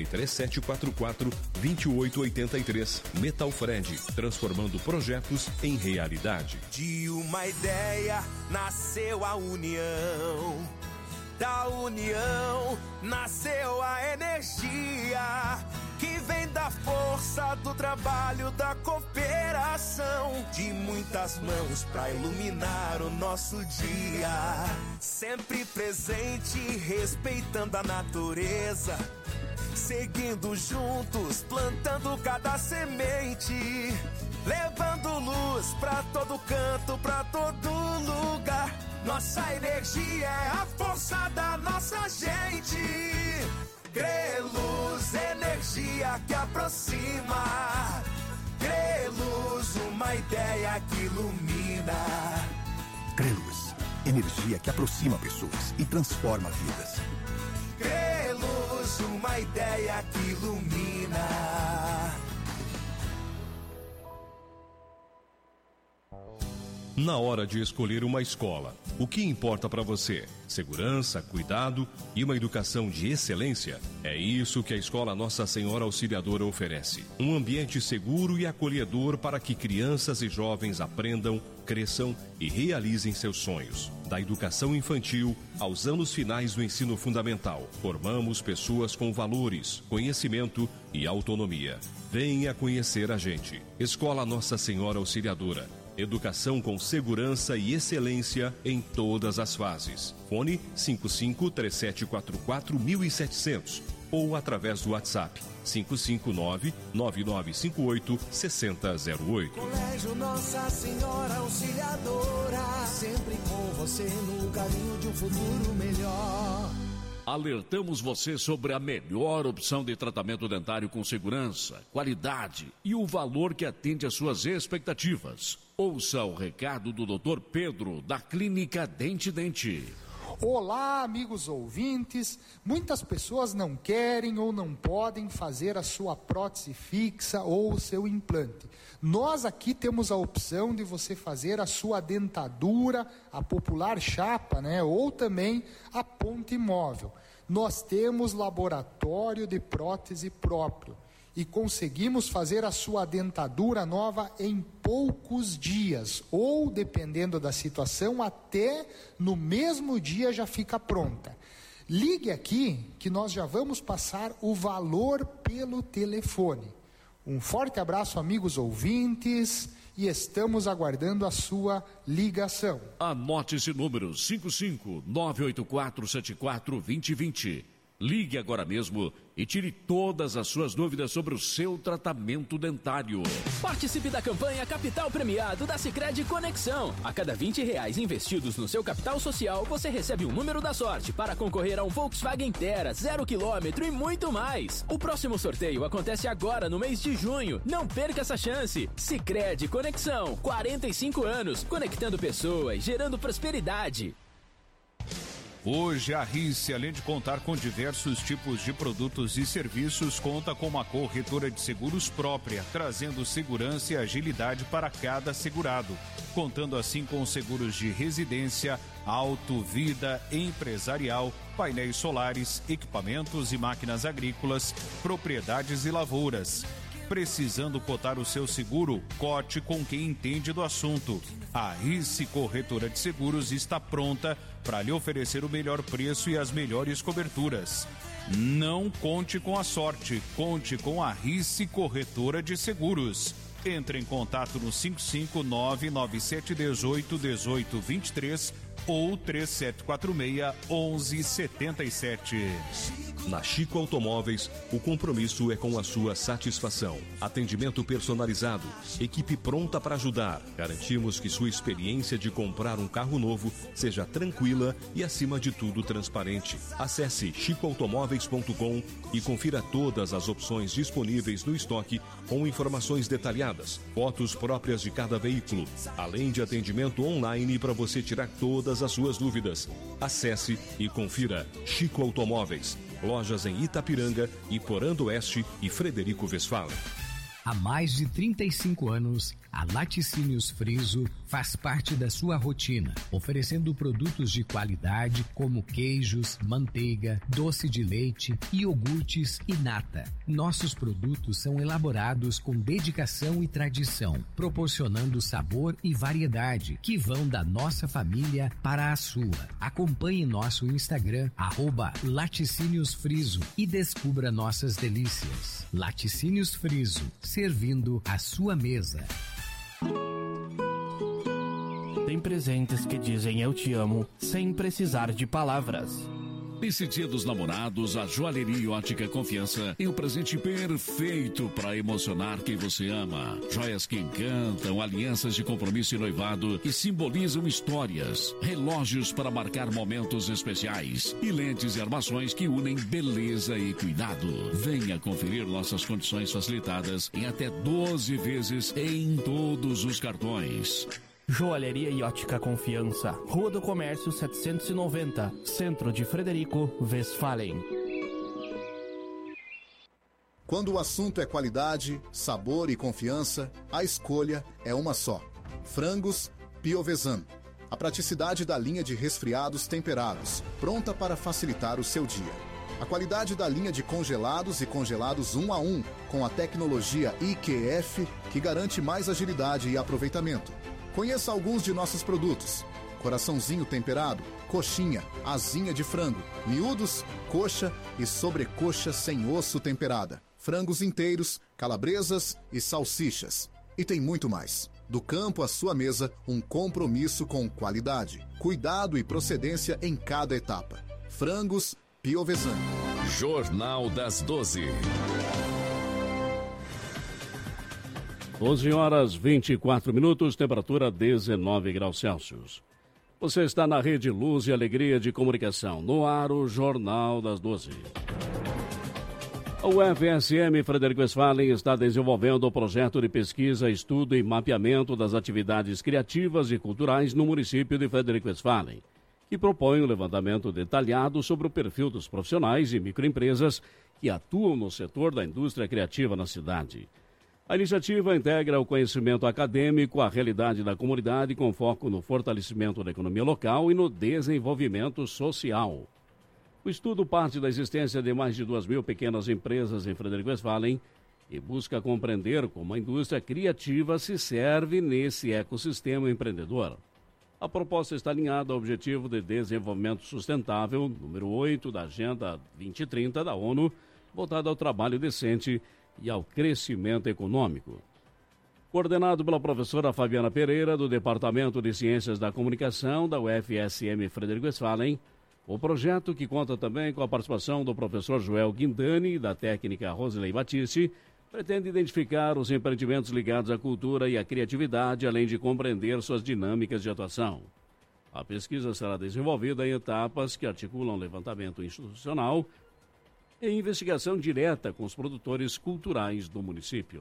Speaker 15: 3744-2883. Metalfred, transformando projetos em realidade.
Speaker 24: De uma ideia nasceu a união, da união nasceu a energia que vem da força do trabalho, da cooperação, de muitas mãos pra iluminar o nosso dia, sempre presente, respeitando a natureza, seguindo juntos, plantando cada semente, levando luz pra todo canto, pra todo lugar. Nossa energia é a força da nossa gente. Greluz, energia que aproxima. Greluz, uma ideia que ilumina.
Speaker 25: Greluz, energia que aproxima pessoas e transforma vidas.
Speaker 24: Greluz, Traz uma ideia que ilumina.
Speaker 15: Na hora de escolher uma escola, o que importa para você? Segurança, cuidado e uma educação de excelência? É isso que a Escola Nossa Senhora Auxiliadora oferece. Um ambiente seguro e acolhedor para que crianças e jovens aprendam, cresçam e realizem seus sonhos. Da educação infantil aos anos finais do ensino fundamental, formamos pessoas com valores, conhecimento e autonomia. Venha conhecer a gente. Escola Nossa Senhora Auxiliadora. Educação com segurança e excelência em todas as fases. Fone 55-3744-1700 ou através do WhatsApp 559-9958-6008.
Speaker 24: Colégio Nossa Senhora Auxiliadora, sempre com você no caminho de um futuro melhor.
Speaker 12: Alertamos você sobre a melhor opção de tratamento dentário com segurança, qualidade e o valor que atende às suas expectativas. Ouça o recado do Dr. Pedro, da Clínica Dente Dente.
Speaker 16: Olá, amigos ouvintes. Muitas pessoas não querem ou não podem fazer a sua prótese fixa ou o seu implante. Nós aqui temos a opção de você fazer a sua dentadura, a popular chapa, ou também a ponte móvel. Nós temos laboratório de prótese próprio e conseguimos fazer a sua dentadura nova em poucos dias, ou, dependendo da situação, até no mesmo dia já fica pronta. Ligue aqui que nós já vamos passar o valor pelo telefone. Um forte abraço, amigos ouvintes, e estamos aguardando a sua ligação.
Speaker 12: Anote esse número, 55-98474-2020. Ligue agora mesmo e tire todas as suas dúvidas sobre o seu tratamento dentário.
Speaker 17: Participe da campanha Capital Premiado da Sicredi Conexão. A cada R$20 investidos no seu capital social, você recebe um número da sorte para concorrer a um Volkswagen Terra 0 km e muito mais. O próximo sorteio acontece agora no mês de junho. Não perca essa chance. Sicredi Conexão, 45 anos, conectando pessoas, gerando prosperidade.
Speaker 4: Hoje, a RICE, além de contar com diversos tipos de produtos e serviços, conta com uma corretora de seguros própria, trazendo segurança e agilidade para cada segurado. Contando assim com seguros de residência, auto, vida, empresarial, painéis solares, equipamentos e máquinas agrícolas, propriedades e lavouras. Precisando cotar o seu seguro? Cote com quem entende do assunto. A RICE Corretora de Seguros está pronta para lhe oferecer o melhor preço e as melhores coberturas. Não conte com a sorte, conte com a RICE Corretora de Seguros. Entre em contato no 559-9718-1823 ou 3746-1177.
Speaker 15: Na Chico Automóveis, o compromisso é com a sua satisfação. Atendimento personalizado, equipe pronta para ajudar. Garantimos que sua experiência de comprar um carro novo seja tranquila e, acima de tudo, transparente. Acesse chicoautomóveis.com e confira todas as opções disponíveis no estoque com informações detalhadas, fotos próprias de cada veículo, além de atendimento online para você tirar todas as suas dúvidas. Acesse e confira Chico Automóveis. Lojas em Itapiranga, Iporã do Oeste e Frederico Westphalen.
Speaker 18: Há mais de 35 anos, a Laticínios Friso faz parte da sua rotina, oferecendo produtos de qualidade como queijos, manteiga, doce de leite, iogurtes e nata. Nossos produtos são elaborados com dedicação e tradição, proporcionando sabor e variedade que vão da nossa família para a sua. Acompanhe nosso Instagram, @Laticínios Friso, e descubra nossas delícias. Laticínios Friso, servindo a sua mesa.
Speaker 19: Tem presentes que dizem eu te amo sem precisar de palavras.
Speaker 12: Nesse Dia dos Namorados, a Joalheria Ótica Confiança tem o presente perfeito para emocionar quem você ama. Joias que encantam, alianças de compromisso e noivado que simbolizam histórias, relógios para marcar momentos especiais e lentes e armações que unem beleza e cuidado. Venha conferir nossas condições facilitadas em até 12 vezes em todos os cartões.
Speaker 19: Joalheria e Ótica Confiança, Rua do Comércio 790, Centro de Frederico Westphalen.
Speaker 6: Quando o assunto é qualidade, sabor e confiança, a escolha é uma só. Frangos Piovesan. A praticidade da linha de resfriados temperados, pronta para facilitar o seu dia. A qualidade da linha de congelados e congelados 1 a 1, com a tecnologia IQF, que garante mais agilidade e aproveitamento. Conheça alguns de nossos produtos. Coraçãozinho temperado, coxinha, asinha de frango, miúdos, coxa e sobrecoxa sem osso temperada. Frangos inteiros, calabresas e salsichas. E tem muito mais. Do campo à sua mesa, um compromisso com qualidade, cuidado e procedência em cada etapa. Frangos Piovesan.
Speaker 21: Jornal das 12.
Speaker 12: 12 horas 24 minutos, temperatura 19 graus Celsius. Você está na Rede Luz e Alegria de Comunicação. No ar, o Jornal das 12. O FSM Frederico Westphalen está desenvolvendo o projeto de pesquisa, estudo e mapeamento das atividades criativas e culturais no município de Frederico Westphalen, que propõe um levantamento detalhado sobre o perfil dos profissionais e microempresas que atuam no setor da indústria criativa na cidade. A iniciativa integra o conhecimento acadêmico à realidade da comunidade com foco no fortalecimento da economia local e no desenvolvimento social. O estudo parte da existência de mais de 2.000 pequenas empresas em Frederico Westphalen e busca compreender como a indústria criativa se serve nesse ecossistema empreendedor. A proposta está alinhada ao Objetivo de Desenvolvimento Sustentável, número 8 da Agenda 2030 da ONU, voltada ao trabalho decente e ao crescimento econômico. Coordenado pela professora Fabiana Pereira, do Departamento de Ciências da Comunicação da UFSM Frederico Westphalen, o projeto, que conta também com a participação do professor Joel Guindani e da técnica Rosilei Batiste, pretende identificar os empreendimentos ligados à cultura e à criatividade, além de compreender suas dinâmicas de atuação. A pesquisa será desenvolvida em etapas que articulam levantamento institucional e investigação direta com os produtores culturais do município.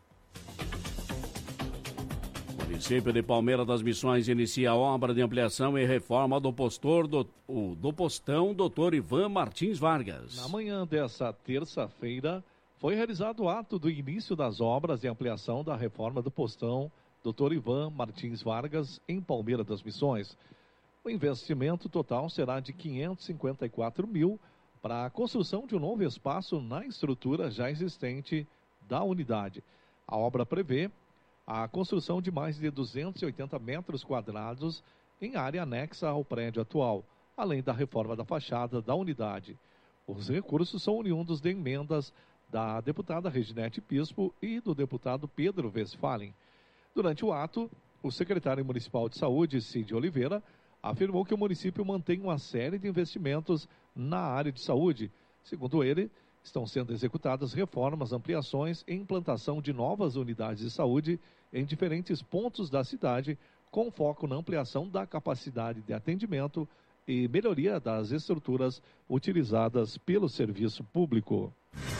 Speaker 12: O município de Palmeira das Missões inicia a obra de ampliação e reforma do postão Dr. Ivan Martins Vargas.
Speaker 3: Na manhã dessa terça-feira, foi realizado o ato do início das obras de ampliação da reforma do postão Dr. Ivan Martins Vargas, em Palmeira das Missões. O investimento total será de R$ 554 mil para a construção de um novo espaço na estrutura já existente da unidade. A obra prevê a construção de mais de 280 metros quadrados em área anexa ao prédio atual, além da reforma da fachada da unidade. Os recursos são oriundos de emendas da deputada Reginete Bispo e do deputado Pedro Westphalen. Durante o ato, o secretário municipal de saúde, Cid Oliveira, afirmou que o município mantém uma série de investimentos na área de saúde. Segundo ele, estão sendo executadas reformas, ampliações e implantação de novas unidades de saúde em diferentes pontos da cidade, com foco na ampliação da capacidade de atendimento e melhoria das estruturas utilizadas pelo serviço público.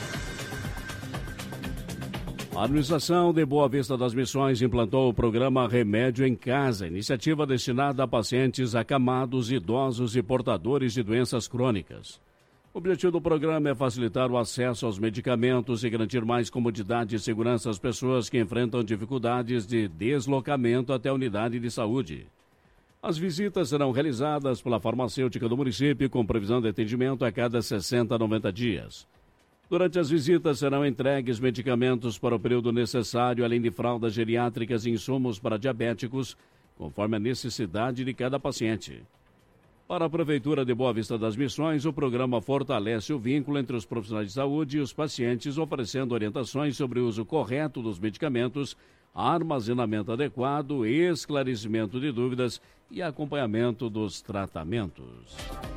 Speaker 12: A administração de Boa Vista das Missões implantou o programa Remédio em Casa, iniciativa destinada a pacientes acamados, idosos e portadores de doenças crônicas. O objetivo do programa é facilitar o acesso aos medicamentos e garantir mais comodidade e segurança às pessoas que enfrentam dificuldades de deslocamento até a unidade de saúde. As visitas serão realizadas pela farmacêutica do município, com previsão de atendimento a cada 60 a 90 dias. Durante as visitas serão entregues medicamentos para o período necessário, além de fraldas geriátricas e insumos para diabéticos, conforme a necessidade de cada paciente. Para a Prefeitura de Boa Vista das Missões, o programa fortalece o vínculo entre os profissionais de saúde e os pacientes, oferecendo orientações sobre o uso correto dos medicamentos, armazenamento adequado, esclarecimento de dúvidas e acompanhamento dos tratamentos.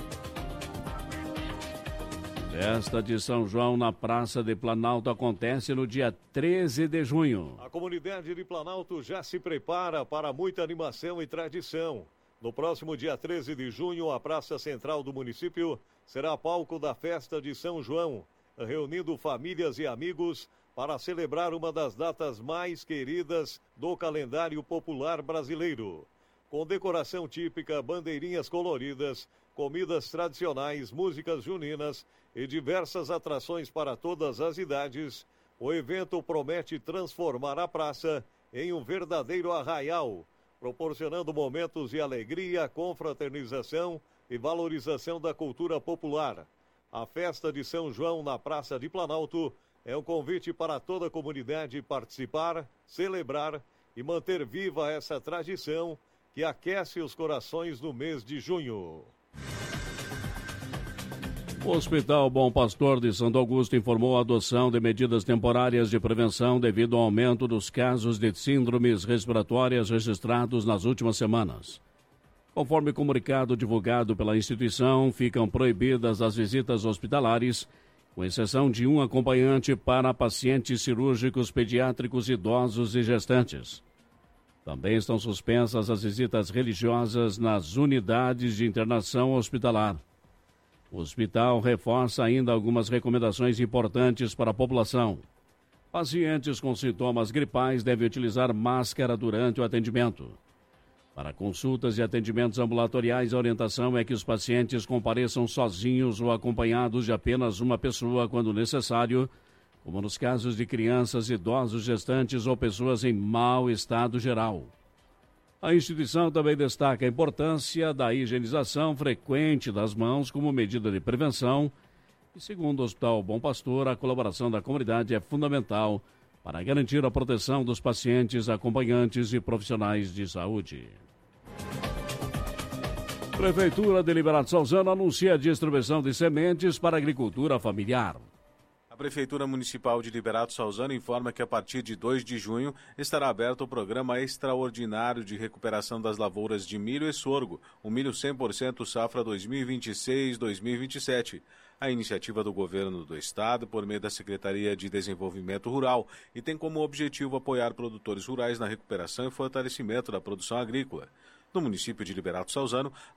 Speaker 12: Festa de São João na Praça de Planalto acontece no dia 13 de junho.
Speaker 13: A comunidade de Planalto já se prepara para muita animação e tradição. No próximo dia 13 de junho, a Praça Central do município será palco da Festa de São João, reunindo famílias e amigos para celebrar uma das datas mais queridas do calendário popular brasileiro. com decoração típica, bandeirinhas coloridas, comidas tradicionais, músicas juninas e diversas atrações para todas as idades, o evento promete transformar a praça em um verdadeiro arraial, proporcionando momentos de alegria, confraternização e valorização da cultura popular. A festa de São João na Praça de Planalto é um convite para toda a comunidade participar, celebrar e manter viva essa tradição que aquece os corações no mês de junho.
Speaker 12: O Hospital Bom Pastor de Santo Augusto informou a adoção de medidas temporárias de prevenção devido ao aumento dos casos de síndromes respiratórias registrados nas últimas semanas. Conforme comunicado divulgado pela instituição, ficam proibidas as visitas hospitalares, com exceção de um acompanhante para pacientes cirúrgicos pediátricos, idosos e gestantes. Também estão suspensas as visitas religiosas nas unidades de internação hospitalar. O hospital reforça ainda algumas recomendações importantes para a população. Pacientes com sintomas gripais devem utilizar máscara durante o atendimento. Para consultas e atendimentos ambulatoriais, a orientação é que os pacientes compareçam sozinhos ou acompanhados de apenas uma pessoa quando necessário, como nos casos de crianças, idosos, gestantes ou pessoas em mau estado geral. A instituição também destaca a importância da higienização frequente das mãos como medida de prevenção e, segundo o Hospital Bom Pastor, a colaboração da comunidade é fundamental para garantir a proteção dos pacientes, acompanhantes e profissionais de saúde. Prefeitura de Liberato Salzano anuncia a distribuição de sementes para a agricultura familiar.
Speaker 14: A Prefeitura Municipal de Liberato Salzano informa que a partir de 2 de junho estará aberto o Programa Extraordinário de Recuperação das Lavouras de Milho e Sorgo, o milho 100% safra 2026-2027. A iniciativa do Governo do Estado, por meio da Secretaria de Desenvolvimento Rural, e tem como objetivo apoiar produtores rurais na recuperação e fortalecimento da produção agrícola. No município de Liberato Salzano,